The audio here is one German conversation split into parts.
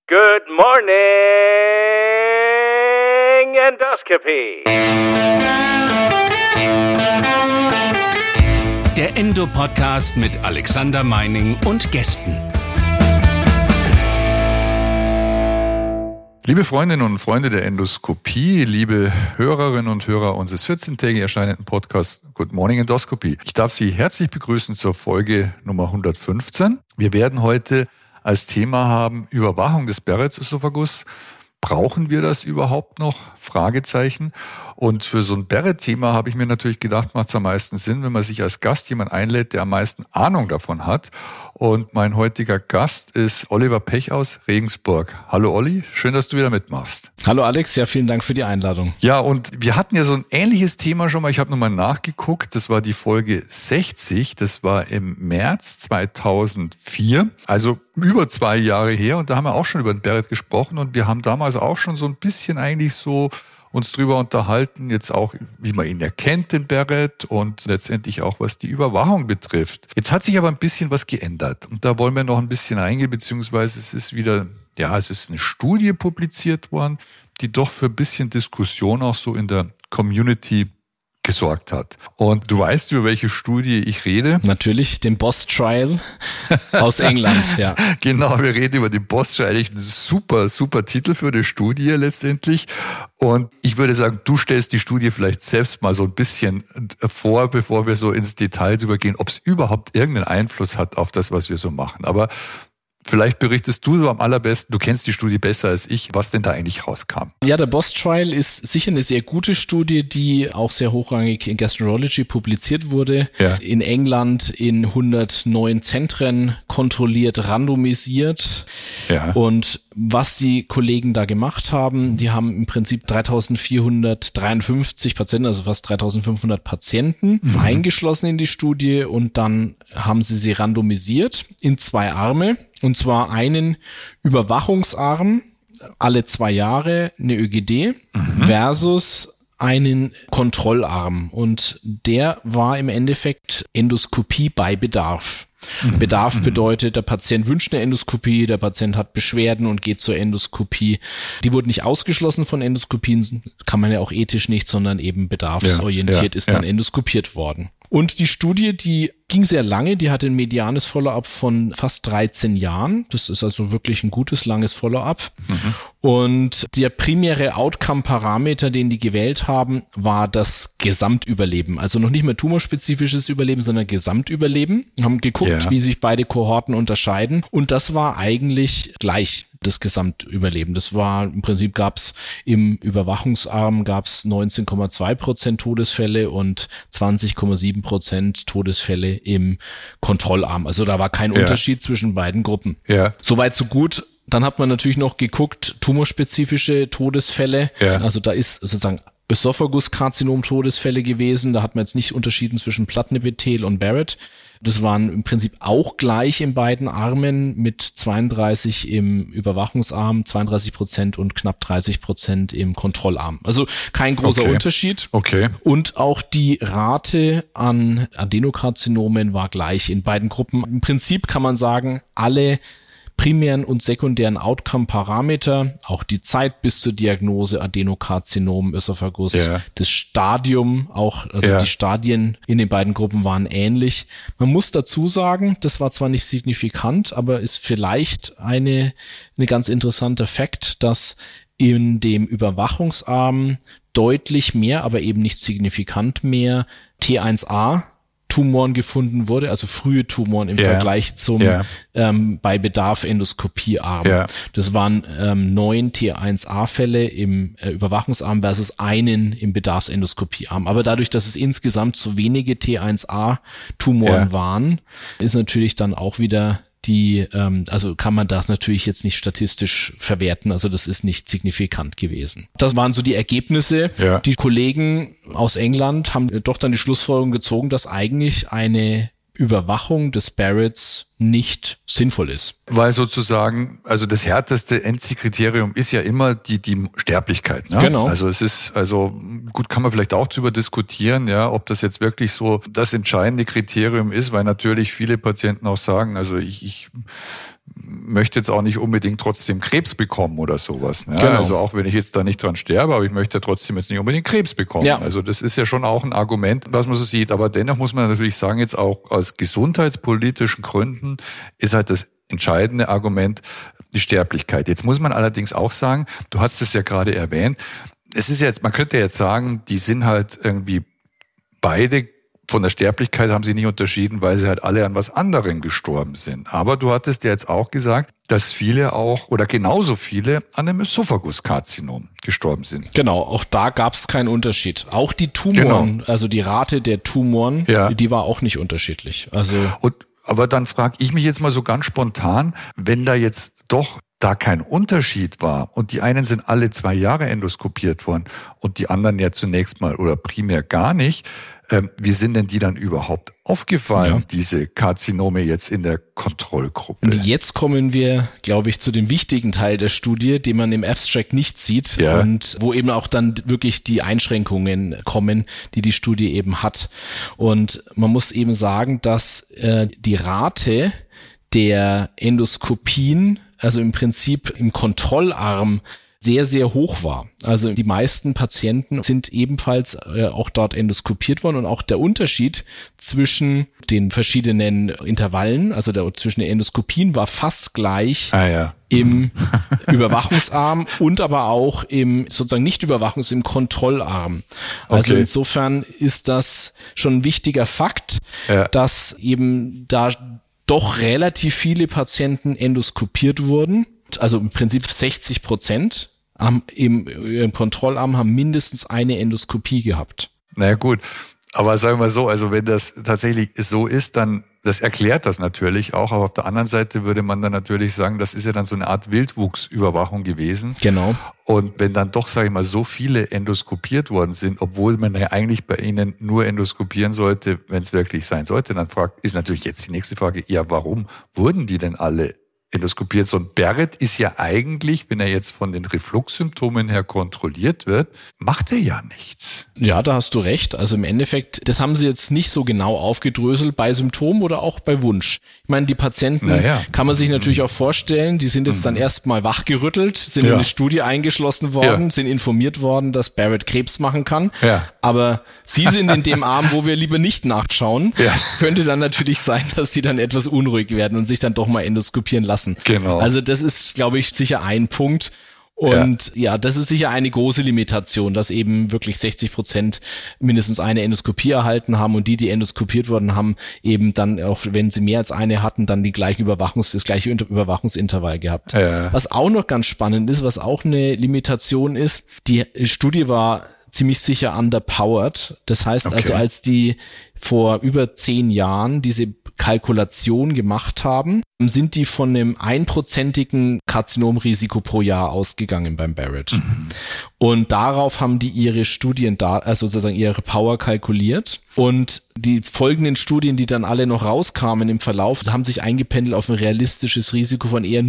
Good morning, Endoscopy. Der Endo-Podcast mit Alexander Meining und Gästen. Liebe Freundinnen und Freunde der Endoskopie, liebe Hörerinnen und Hörer unseres 14-tägig erscheinenden Podcasts Good Morning Endoscopy. Ich darf Sie herzlich begrüßen zur Folge Nummer 115. Wir werden heute als Thema haben Überwachung des Barrett's-Esophagus. Brauchen wir das überhaupt noch? Fragezeichen. Und für so ein Barrett-Thema habe ich mir natürlich gedacht, macht es am meisten Sinn, wenn man sich als Gast jemanden einlädt, der am meisten Ahnung davon hat. Und mein heutiger Gast ist Oliver Pech aus Regensburg. Hallo Olli, schön, dass du wieder mitmachst. Hallo Alex, ja, vielen Dank für die Einladung. Ja, und wir hatten ja so ein ähnliches Thema schon mal. Ich habe nochmal nachgeguckt. Das war die Folge 60. Das war im März 2004. Also über 2 Jahre her. Und da haben wir auch schon über den Barrett gesprochen. Und wir haben damals auch schon so ein bisschen eigentlich so uns drüber unterhalten, jetzt auch, wie man ihn erkennt, den Barrett, und letztendlich auch, was die Überwachung betrifft. Jetzt hat sich aber ein bisschen was geändert. Und da wollen wir noch ein bisschen reingehen, beziehungsweise es ist wieder, es ist eine Studie publiziert worden, die doch für ein bisschen Diskussion auch so in der Community gesorgt hat. Und du weißt, über welche Studie ich rede? Natürlich, den Boss Trial aus England, ja. Genau, wir reden über den Boss Trial. Eigentlich ein super Titel für eine Studie letztendlich. Und ich würde sagen, du stellst die Studie vielleicht selbst mal so ein bisschen vor, bevor wir so ins Detail übergehen, ob es überhaupt irgendeinen Einfluss hat auf das, was wir so machen. Aber vielleicht berichtest du so am allerbesten, du kennst die Studie besser als ich, was denn da eigentlich rauskam. Ja, der Boss Trial ist sicher eine sehr gute Studie, die auch sehr hochrangig in Gastroenterology publiziert wurde. Ja. In England in 109 Zentren kontrolliert, randomisiert. Ja. Und was die Kollegen da gemacht haben, die haben im Prinzip 3453 Patienten, also fast 3500 Patienten eingeschlossen in die Studie, und dann haben sie randomisiert in 2 Arme. Und zwar einen Überwachungsarm, alle 2 Jahre eine ÖGD, versus einen Kontrollarm. Und der war im Endeffekt Endoskopie bei Bedarf. Bedarf bedeutet, der Patient wünscht eine Endoskopie, der Patient hat Beschwerden und geht zur Endoskopie. Die wurden nicht ausgeschlossen von Endoskopien, kann man ja auch ethisch nicht, sondern eben bedarfsorientiert ist dann endoskopiert worden. Und die Studie, die ging sehr lange, die hatte ein medianes Follow-up von fast 13 Jahren. Das ist also wirklich ein gutes, langes Follow-up. Und der primäre Outcome-Parameter, den die gewählt haben, war das Gesamtüberleben. Also noch nicht mehr tumorspezifisches Überleben, sondern Gesamtüberleben. Haben geguckt, wie sich beide Kohorten unterscheiden. Und das war eigentlich gleich, das Gesamtüberleben. Das war im Prinzip, gab's im Überwachungsarm 19,2% Todesfälle und 20,7% Todesfälle im Kontrollarm. Also da war kein Unterschied zwischen beiden Gruppen. Ja. Soweit so gut. Dann hat man natürlich noch geguckt, tumorspezifische Todesfälle. Ja. Also da ist sozusagen Ösophagus-Karzinom-Todesfälle gewesen. Da hat man jetzt nicht unterschieden zwischen Plattenepithel und Barrett. Das waren im Prinzip auch gleich in beiden Armen, mit 32 im Überwachungsarm, 32% und knapp 30% im Kontrollarm. Also kein großer Unterschied. Okay. Und auch die Rate an Adenokarzinomen war gleich in beiden Gruppen. Im Prinzip kann man sagen, alle primären und sekundären Outcome-Parameter, auch die Zeit bis zur Diagnose Adenokarzinom, Ösophagus, das Stadium auch, also die Stadien in den beiden Gruppen waren ähnlich. Man muss dazu sagen, das war zwar nicht signifikant, aber ist vielleicht eine ganz interessanter Fakt, dass in dem Überwachungsarm deutlich mehr, aber eben nicht signifikant mehr T1A Tumoren gefunden wurde, also frühe Tumoren im Vergleich zum bei Bedarf Endoskopiearm. Das waren 9 T1A-Fälle im Überwachungsarm versus einen im Bedarfsendoskopiearm. Aber dadurch, dass es insgesamt so wenige T1A-Tumoren waren, ist natürlich dann auch wieder also kann man das natürlich jetzt nicht statistisch verwerten, also das ist nicht signifikant gewesen. Das waren so die Ergebnisse. Ja. Die Kollegen aus England haben doch dann die Schlussfolgerung gezogen, dass eigentlich eine Überwachung des Barretts nicht sinnvoll ist. Weil sozusagen, also das härteste Endzielkriterium ist ja immer die Sterblichkeit. Ne? Genau. Also es ist, gut, kann man vielleicht auch drüber diskutieren, ja, ob das jetzt wirklich so das entscheidende Kriterium ist, weil natürlich viele Patienten auch sagen, also ich möchte jetzt auch nicht unbedingt trotzdem Krebs bekommen oder sowas. Ne? Genau. Also auch wenn ich jetzt da nicht dran sterbe, aber ich möchte trotzdem jetzt nicht unbedingt Krebs bekommen. Ja. Also das ist ja schon auch ein Argument, was man so sieht. Aber dennoch muss man natürlich sagen, jetzt auch aus gesundheitspolitischen Gründen ist halt das entscheidende Argument die Sterblichkeit. Jetzt muss man allerdings auch sagen, du hast es ja gerade erwähnt, es ist jetzt, man könnte jetzt sagen, die sind halt irgendwie beide von der Sterblichkeit haben sie nicht unterschieden, weil sie halt alle an was anderem gestorben sind. Aber du hattest ja jetzt auch gesagt, dass viele auch oder genauso viele an einem Ösophaguskarzinom gestorben sind. Genau, auch da gab es keinen Unterschied. Auch die Tumoren, also die Rate der Tumoren, die war auch nicht unterschiedlich. Also aber dann frage ich mich jetzt mal so ganz spontan, wenn da jetzt doch da kein Unterschied war und die einen sind alle 2 Jahre endoskopiert worden und die anderen ja zunächst mal oder primär gar nicht, wie sind denn die dann überhaupt aufgefallen, diese Karzinome jetzt in der Kontrollgruppe? Und jetzt kommen wir, glaube ich, zu dem wichtigen Teil der Studie, den man im Abstract nicht sieht und wo eben auch dann wirklich die Einschränkungen kommen, die die Studie eben hat. Und man muss eben sagen, dass die Rate der Endoskopien, also im Prinzip im Kontrollarm, sehr, sehr hoch war. Also die meisten Patienten sind ebenfalls auch dort endoskopiert worden und auch der Unterschied zwischen den verschiedenen Intervallen, also zwischen den Endoskopien war fast gleich im Überwachungsarm und aber auch im sozusagen nicht im Kontrollarm. Also insofern ist das schon ein wichtiger Fakt, dass eben da doch relativ viele Patienten endoskopiert wurden. Also im Prinzip 60% im Kontrollarm haben mindestens eine Endoskopie gehabt. Naja gut, aber sagen wir so, also wenn das tatsächlich so ist, dann das erklärt das natürlich auch, aber auf der anderen Seite würde man dann natürlich sagen, das ist ja dann so eine Art Wildwuchsüberwachung gewesen. Genau. Und wenn dann doch, sage ich mal, so viele endoskopiert worden sind, obwohl man ja eigentlich bei ihnen nur endoskopieren sollte, wenn es wirklich sein sollte, dann ist natürlich jetzt die nächste Frage, ja, warum wurden die denn alle endoskopiert? So ein Barrett ist ja eigentlich, wenn er jetzt von den Refluxsymptomen her kontrolliert wird, macht er ja nichts. Ja, da hast du recht. Also im Endeffekt, das haben sie jetzt nicht so genau aufgedröselt bei Symptomen oder auch bei Wunsch. Ich meine, die Patienten kann man sich natürlich auch vorstellen, die sind jetzt dann erstmal wachgerüttelt, sind in eine Studie eingeschlossen worden, sind informiert worden, dass Barrett Krebs machen kann. Ja. Aber sie sind in dem Arm, wo wir lieber nicht nachschauen. Ja. Könnte dann natürlich sein, dass die dann etwas unruhig werden und sich dann doch mal endoskopieren lassen. Genau. Also das ist, glaube ich, sicher ein Punkt. Und das ist sicher eine große Limitation, dass eben wirklich 60% mindestens eine Endoskopie erhalten haben und die endoskopiert worden haben, eben dann auch, wenn sie mehr als eine hatten, dann das gleiche Überwachungsintervall gehabt. Ja. Was auch noch ganz spannend ist, was auch eine Limitation ist, die Studie war ziemlich sicher underpowered. Das heißt also, als die vor über 10 Jahren diese Kalkulation gemacht haben, sind die von einem 1%igen Karzinomrisiko pro Jahr ausgegangen beim Barrett. Mhm. Und darauf haben die ihre also sozusagen ihre Power kalkuliert. Und die folgenden Studien, die dann alle noch rauskamen im Verlauf, haben sich eingependelt auf ein realistisches Risiko von eher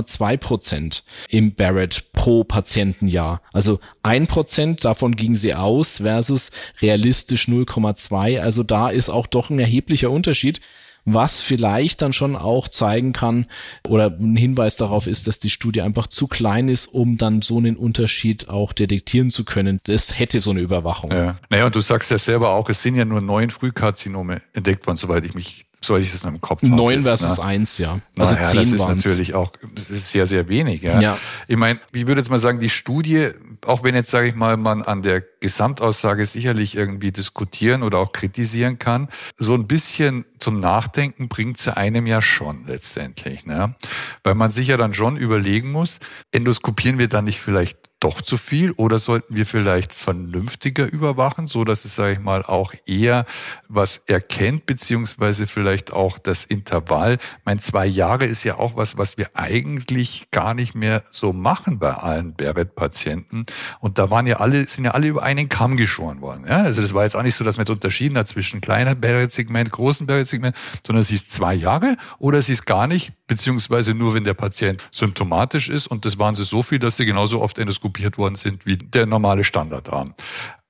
0,2% im Barrett pro Patientenjahr. Also 1%, davon gingen sie aus, versus realistisch 0,2. Also da ist auch doch ein erheblicher Unterschied, was vielleicht dann schon auch zeigen kann oder ein Hinweis darauf ist, dass die Studie einfach zu klein ist, um dann so einen Unterschied auch detektieren zu können. Das hätte so eine Überwachung. Ja. Naja, und du sagst ja selber auch, es sind ja nur 9 Frühkarzinome entdeckt worden, soweit ich das noch im Kopf habe. 9 versus 1, ja. Also 10 das ist waren's. Natürlich auch, das ist sehr, sehr wenig. Ja. Ich meine, ich würde jetzt mal sagen, die Studie, auch wenn jetzt, sage ich mal, man an der Gesamtaussage sicherlich irgendwie diskutieren oder auch kritisieren kann, so ein bisschen zum Nachdenken bringt sie einem ja schon letztendlich. Ne? Weil man sich ja dann schon überlegen muss, endoskopieren wir da nicht vielleicht doch zu viel oder sollten wir vielleicht vernünftiger überwachen, so dass es, sage ich mal, auch eher was erkennt, beziehungsweise vielleicht auch das Intervall. 2 Jahre ist ja auch was wir eigentlich gar nicht mehr so machen bei allen Barrett-Patienten. Und da sind ja alle über einen Kamm geschoren worden. Ja? Also das war jetzt auch nicht so, dass man jetzt unterschieden hat zwischen kleinen Barrett-Segment, großen Barrett-Segment, sondern es ist 2 Jahre oder es ist gar nicht, beziehungsweise nur, wenn der Patient symptomatisch ist. Und das waren sie so viel, dass sie genauso oft endoskopiert worden sind wie der normale Standardarm.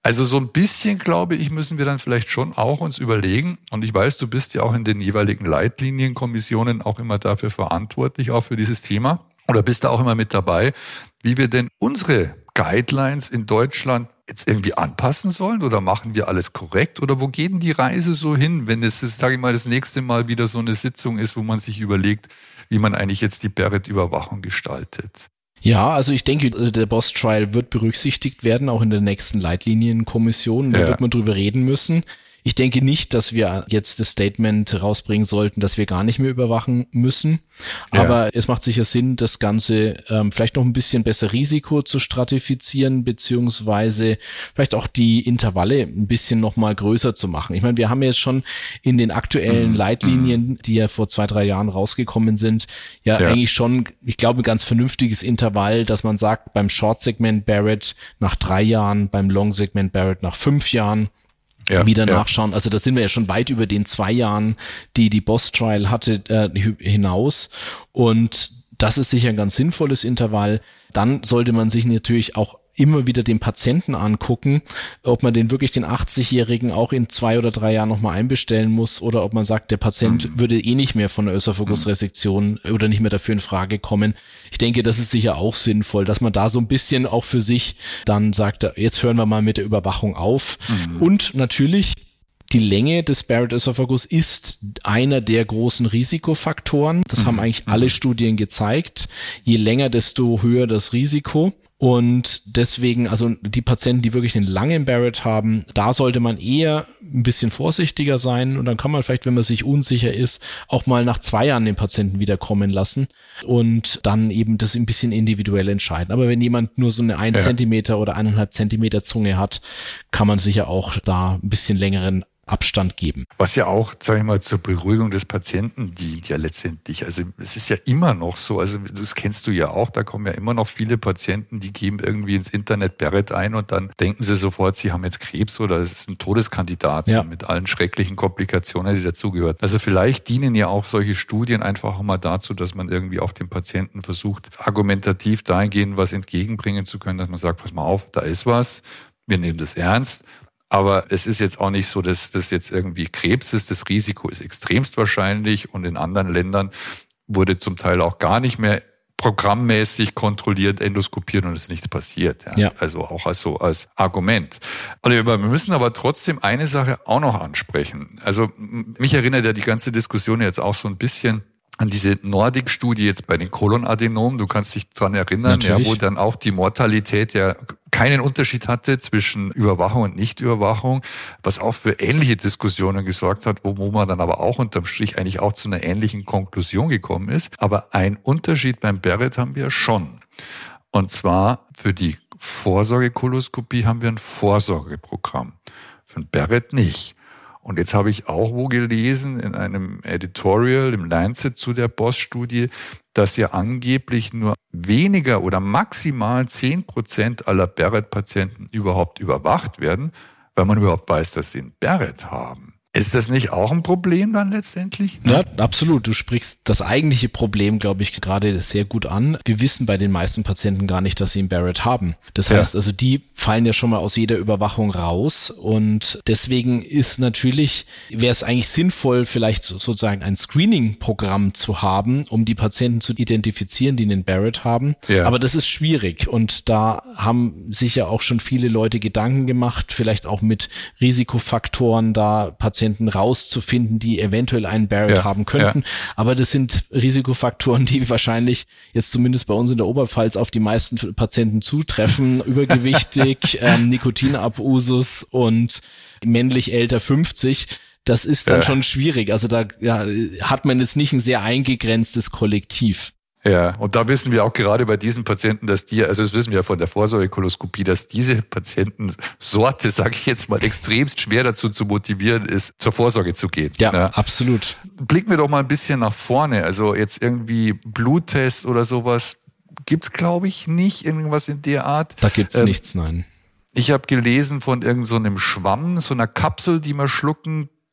Also so ein bisschen, glaube ich, müssen wir dann vielleicht schon auch uns überlegen, und ich weiß, du bist ja auch in den jeweiligen Leitlinienkommissionen auch immer dafür verantwortlich, auch für dieses Thema, oder bist da auch immer mit dabei, wie wir denn unsere Guidelines in Deutschland jetzt irgendwie anpassen sollen, oder machen wir alles korrekt, oder wo geht denn die Reise so hin, wenn es, sage ich mal, das nächste Mal wieder so eine Sitzung ist, wo man sich überlegt, wie man eigentlich jetzt die Barrett-Überwachung gestaltet? Ja, also ich denke, der Boss-Trial wird berücksichtigt werden, auch in der nächsten Leitlinienkommission. Da wird man drüber reden müssen. Ich denke nicht, dass wir jetzt das Statement rausbringen sollten, dass wir gar nicht mehr überwachen müssen. Aber es macht sicher Sinn, das Ganze vielleicht noch ein bisschen besser Risiko zu stratifizieren, beziehungsweise vielleicht auch die Intervalle ein bisschen noch mal größer zu machen. Ich meine, wir haben jetzt schon in den aktuellen Leitlinien, die ja vor 2-3 Jahren rausgekommen sind, eigentlich schon, ich glaube, ein ganz vernünftiges Intervall, dass man sagt, beim Short-Segment Barrett nach 3 Jahren, beim Long-Segment Barrett nach 5 Jahren. Wieder nachschauen. Also da sind wir ja schon weit über den 2 Jahren, die Boss-Trial hatte, hinaus. Und das ist sicher ein ganz sinnvolles Intervall. Dann sollte man sich natürlich auch immer wieder den Patienten angucken, ob man den 80-Jährigen auch in 2 oder 3 Jahren nochmal einbestellen muss, oder ob man sagt, der Patient würde nicht mehr von der Ösophagus-Resektion oder nicht mehr dafür in Frage kommen. Ich denke, das ist sicher auch sinnvoll, dass man da so ein bisschen auch für sich dann sagt, jetzt hören wir mal mit der Überwachung auf. Und natürlich, die Länge des Barrett-Esophagus ist einer der großen Risikofaktoren. Das haben eigentlich alle Studien gezeigt. Je länger, desto höher das Risiko. Und deswegen, also die Patienten, die wirklich einen langen Barrett haben, da sollte man eher ein bisschen vorsichtiger sein, und dann kann man vielleicht, wenn man sich unsicher ist, auch mal nach 2 Jahren den Patienten wieder kommen lassen und dann eben das ein bisschen individuell entscheiden. Aber wenn jemand nur so eine 1 Zentimeter oder 1,5 Zentimeter Zunge hat, kann man sicher auch da ein bisschen längeren Abstand geben. Was ja auch, sage ich mal, zur Beruhigung des Patienten dient ja letztendlich. Also es ist ja immer noch so, also das kennst du ja auch, da kommen ja immer noch viele Patienten, die geben irgendwie ins Internet Barrett ein und dann denken sie sofort, sie haben jetzt Krebs oder es ist ein Todeskandidat mit allen schrecklichen Komplikationen, die dazugehört. Also vielleicht dienen ja auch solche Studien einfach auch mal dazu, dass man irgendwie auch dem Patienten versucht, argumentativ dahingehend was entgegenbringen zu können, dass man sagt, pass mal auf, da ist was, wir nehmen das ernst. Aber es ist jetzt auch nicht so, dass das jetzt irgendwie Krebs ist. Das Risiko ist extremst wahrscheinlich, und in anderen Ländern wurde zum Teil auch gar nicht mehr programmmäßig kontrolliert, endoskopiert, und es ist nichts passiert. Also auch als Argument. Wir müssen aber trotzdem eine Sache auch noch ansprechen. Also mich erinnert ja die ganze Diskussion jetzt auch so ein bisschen an diese Nordic-Studie jetzt bei den Kolonadenomen. Du kannst dich dran erinnern, wo dann auch die Mortalität keinen Unterschied hatte zwischen Überwachung und Nichtüberwachung, was auch für ähnliche Diskussionen gesorgt hat, wo man dann aber auch unterm Strich eigentlich auch zu einer ähnlichen Konklusion gekommen ist. Aber ein Unterschied beim Barrett haben wir schon. Und zwar für die Vorsorgekoloskopie haben wir ein Vorsorgeprogramm. Für den Barrett nicht. Und jetzt habe ich auch wo gelesen in einem Editorial im Lancet zu der Boss-Studie, dass ja angeblich nur weniger oder maximal 10% aller Barrett-Patienten überhaupt überwacht werden, weil man überhaupt weiß, dass sie einen Barrett haben. Ist das nicht auch ein Problem dann letztendlich? Ja, absolut. Du sprichst das eigentliche Problem, glaube ich, gerade sehr gut an. Wir wissen bei den meisten Patienten gar nicht, dass sie einen Barrett haben. Das heißt also, die fallen ja schon mal aus jeder Überwachung raus, und deswegen wäre es eigentlich sinnvoll, vielleicht sozusagen ein Screening-Programm zu haben, um die Patienten zu identifizieren, die einen Barrett haben. Ja. Aber das ist schwierig, und da haben sich ja auch schon viele Leute Gedanken gemacht, vielleicht auch mit Risikofaktoren da Patienten rauszufinden, die eventuell einen Barrett haben könnten. Ja. Aber das sind Risikofaktoren, die wahrscheinlich jetzt zumindest bei uns in der Oberpfalz auf die meisten Patienten zutreffen. Übergewichtig, Nikotinabusus und männlich älter 50. Das ist dann schon schwierig. Also da hat man jetzt nicht ein sehr eingegrenztes Kollektiv. Ja, und da wissen wir auch gerade bei diesen Patienten, dass das wissen wir ja von der Vorsorgekoloskopie, dass diese Patientensorte, sage ich jetzt mal, extremst schwer dazu zu motivieren ist, zur Vorsorge zu gehen. Ja, absolut. Blicken wir doch mal ein bisschen nach vorne. Also jetzt irgendwie Bluttest oder sowas gibt's, glaube ich, nicht, irgendwas in der Art. Da gibt's nichts, nein. Ich habe gelesen von irgend so einem Schwamm, so einer Kapsel, die man schlucken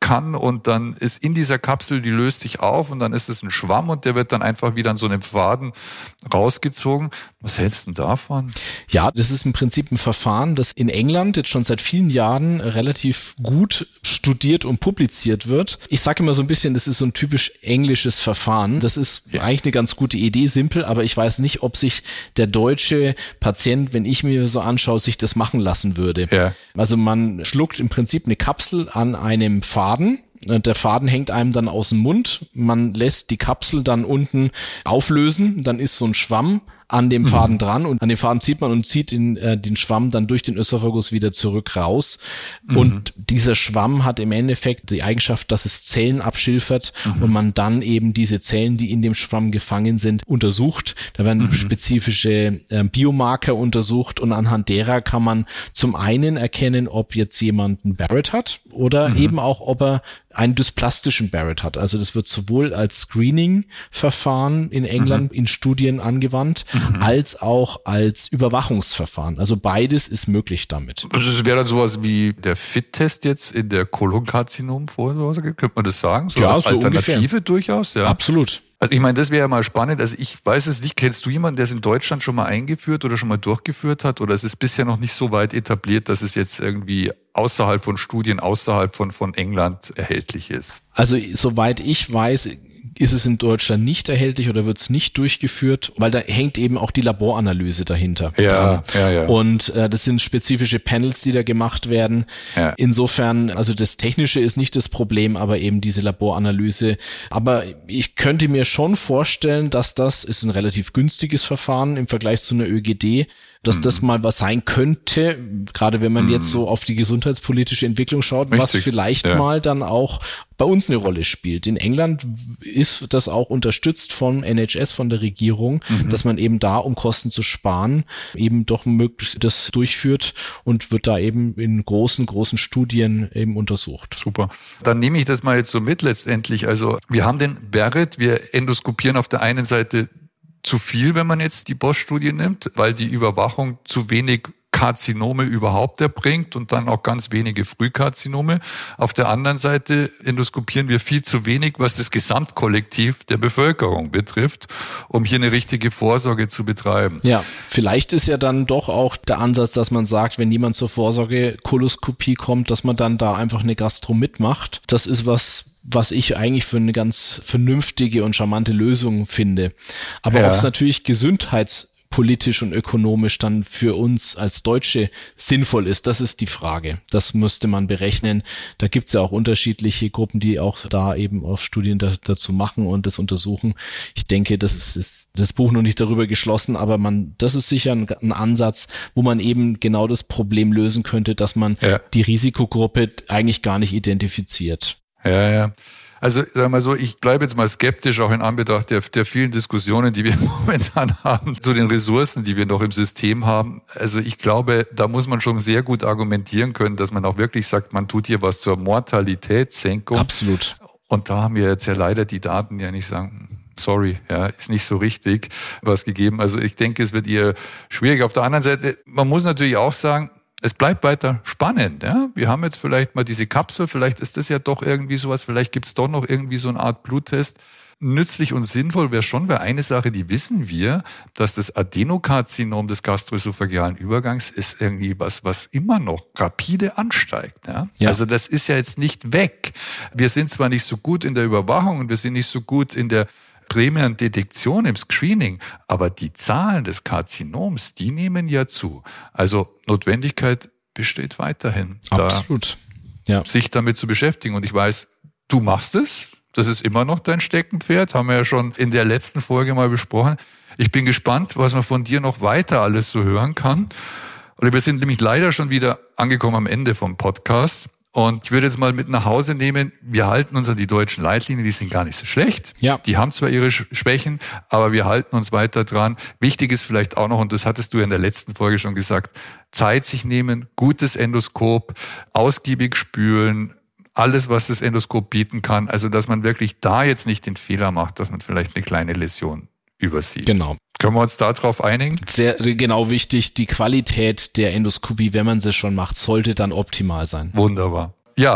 kann und dann ist in dieser Kapsel, die löst sich auf und dann ist es ein Schwamm und der wird dann einfach wieder an so einem Faden rausgezogen. Was hältst du denn davon? Ja, das ist im Prinzip ein Verfahren, das in England jetzt schon seit vielen Jahren relativ gut studiert und publiziert wird. Ich sage immer so ein bisschen, das ist so ein typisch englisches Verfahren. Das ist eigentlich eine ganz gute Idee, simpel, aber ich weiß nicht, ob sich der deutsche Patient, wenn ich mir so anschaue, sich das machen lassen würde. Ja. Also man schluckt im Prinzip eine Kapsel an einem Faden. Der Faden hängt einem dann aus dem Mund. Man lässt die Kapsel dann unten auflösen. Dann ist so ein Schwamm an dem Faden dran und an dem Faden zieht man und zieht den Schwamm dann durch den Ösophagus wieder zurück raus. Und dieser Schwamm hat im Endeffekt die Eigenschaft, dass es Zellen abschilfert und man dann eben diese Zellen, die in dem Schwamm gefangen sind, untersucht. Da werden spezifische Biomarker untersucht und anhand derer kann man zum einen erkennen, ob jetzt jemand einen Barrett hat oder eben auch, ob er einen dysplastischen Barrett hat. Also das wird sowohl als Screening-Verfahren in England in Studien angewandt, als auch als Überwachungsverfahren. Also beides ist möglich damit. Also es wäre dann sowas wie der FIT-Test jetzt in der Kolonkarzinomvorsorge, könnte man das sagen? So ja, als so Alternative ungefähr. Durchaus? Ja. Absolut. Also ich meine, das wäre ja mal spannend. Also ich weiß es nicht, kennst du jemanden, der es in Deutschland schon mal eingeführt oder schon mal durchgeführt hat? Oder ist es bisher noch nicht so weit etabliert, dass es jetzt irgendwie außerhalb von Studien, außerhalb von England erhältlich ist? Also soweit ich weiß, ist es in Deutschland nicht erhältlich oder wird es nicht durchgeführt, weil da hängt eben auch die Laboranalyse dahinter dran. Ja. Und das sind spezifische Panels, die da gemacht werden. Ja. Insofern, also das Technische ist nicht das Problem, aber eben diese Laboranalyse. Aber ich könnte mir schon vorstellen, dass das ist ein relativ günstiges Verfahren im Vergleich zu einer ÖGD, dass das mal was sein könnte, gerade wenn man jetzt so auf die gesundheitspolitische Entwicklung schaut, richtig, was vielleicht mal dann auch bei uns eine Rolle spielt. In England ist das auch unterstützt von NHS, von der Regierung, dass man eben da, um Kosten zu sparen, eben doch möglichst das durchführt und wird da eben in großen Studien eben untersucht. Super. Dann nehme ich das mal jetzt so mit letztendlich. Also wir haben den Barrett, wir endoskopieren auf der einen Seite zu viel, wenn man jetzt die Bosch-Studie nimmt, weil die Überwachung zu wenig Karzinome überhaupt erbringt und dann auch ganz wenige Frühkarzinome. Auf der anderen Seite endoskopieren wir viel zu wenig, was das Gesamtkollektiv der Bevölkerung betrifft, um hier eine richtige Vorsorge zu betreiben. Ja, vielleicht ist ja dann doch auch der Ansatz, dass man sagt, wenn jemand zur Vorsorgekoloskopie kommt, dass man dann da einfach eine Gastro mitmacht. Das ist was ich eigentlich für eine ganz vernünftige und charmante Lösung finde. Aber ob es natürlich gesundheitspolitisch und ökonomisch dann für uns als Deutsche sinnvoll ist, das ist die Frage. Das müsste man berechnen. Da gibt es ja auch unterschiedliche Gruppen, die auch da eben auf Studien dazu machen und das untersuchen. Ich denke, das ist das Buch noch nicht darüber geschlossen, aber das ist sicher ein Ansatz, wo man eben genau das Problem lösen könnte, dass man die Risikogruppe eigentlich gar nicht identifiziert. Ja. Also sagen wir mal so, ich bleibe jetzt mal skeptisch, auch in Anbetracht der vielen Diskussionen, die wir momentan haben, zu den Ressourcen, die wir noch im System haben. Also ich glaube, da muss man schon sehr gut argumentieren können, dass man auch wirklich sagt, man tut hier was zur Mortalitätssenkung. Absolut. Und da haben wir jetzt ja leider die Daten ja nicht sagen, sorry, ist nicht so richtig was gegeben. Also ich denke, es wird eher schwierig. Auf der anderen Seite, man muss natürlich auch sagen, es bleibt weiter spannend. Ja? Wir haben jetzt vielleicht mal diese Kapsel, vielleicht ist das ja doch irgendwie sowas, vielleicht gibt es doch noch irgendwie so eine Art Bluttest. Nützlich und sinnvoll wäre schon, weil eine Sache, die wissen wir, dass das Adenokarzinom des gastroesophagealen Übergangs ist irgendwie was immer noch rapide ansteigt. Ja? Also das ist ja jetzt nicht weg. Wir sind zwar nicht so gut in der Überwachung und wir sind nicht so gut in der primären Detektion im Screening, aber die Zahlen des Karzinoms, die nehmen ja zu. Also Notwendigkeit besteht weiterhin, absolut, sich damit zu beschäftigen. Und ich weiß, du machst es. Das ist immer noch dein Steckenpferd, haben wir ja schon in der letzten Folge mal besprochen. Ich bin gespannt, was man von dir noch weiter alles so hören kann. Und wir sind nämlich leider schon wieder angekommen am Ende vom Podcast. Und ich würde jetzt mal mit nach Hause nehmen, wir halten uns an die deutschen Leitlinien, die sind gar nicht so schlecht. Ja. Die haben zwar ihre Schwächen, aber wir halten uns weiter dran. Wichtig ist vielleicht auch noch, und das hattest du in der letzten Folge schon gesagt, Zeit sich nehmen, gutes Endoskop, ausgiebig spülen, alles, was das Endoskop bieten kann. Also, dass man wirklich da jetzt nicht den Fehler macht, dass man vielleicht eine kleine Läsion übersieht. Genau. Können wir uns darauf einigen? Sehr genau wichtig, die Qualität der Endoskopie, wenn man sie schon macht, sollte dann optimal sein. Wunderbar. Ja,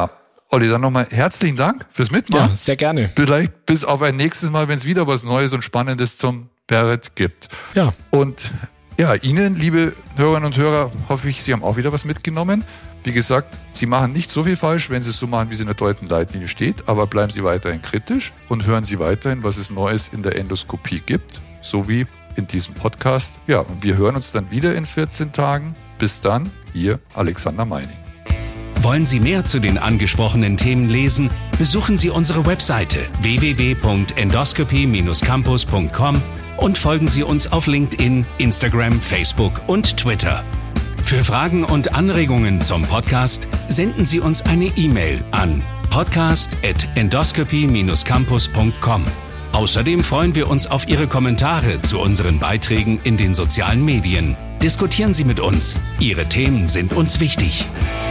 Olli, dann nochmal herzlichen Dank fürs Mitmachen. Ja, sehr gerne. Vielleicht bis auf ein nächstes Mal, wenn es wieder was Neues und Spannendes zum Barrett gibt. Ja. Und ja, Ihnen, liebe Hörerinnen und Hörer, hoffe ich, Sie haben auch wieder was mitgenommen. Wie gesagt, Sie machen nicht so viel falsch, wenn Sie es so machen, wie es in der deutschen Leitlinie steht, aber bleiben Sie weiterhin kritisch und hören Sie weiterhin, was es Neues in der Endoskopie gibt, so wie in diesem Podcast. Ja, und wir hören uns dann wieder in 14 Tagen. Bis dann, Ihr Alexander Meining. Wollen Sie mehr zu den angesprochenen Themen lesen? Besuchen Sie unsere Webseite www.endoscopy-campus.com und folgen Sie uns auf LinkedIn, Instagram, Facebook und Twitter. Für Fragen und Anregungen zum Podcast senden Sie uns eine E-Mail an podcast@endoscopy-campus.com. Außerdem freuen wir uns auf Ihre Kommentare zu unseren Beiträgen in den sozialen Medien. Diskutieren Sie mit uns. Ihre Themen sind uns wichtig.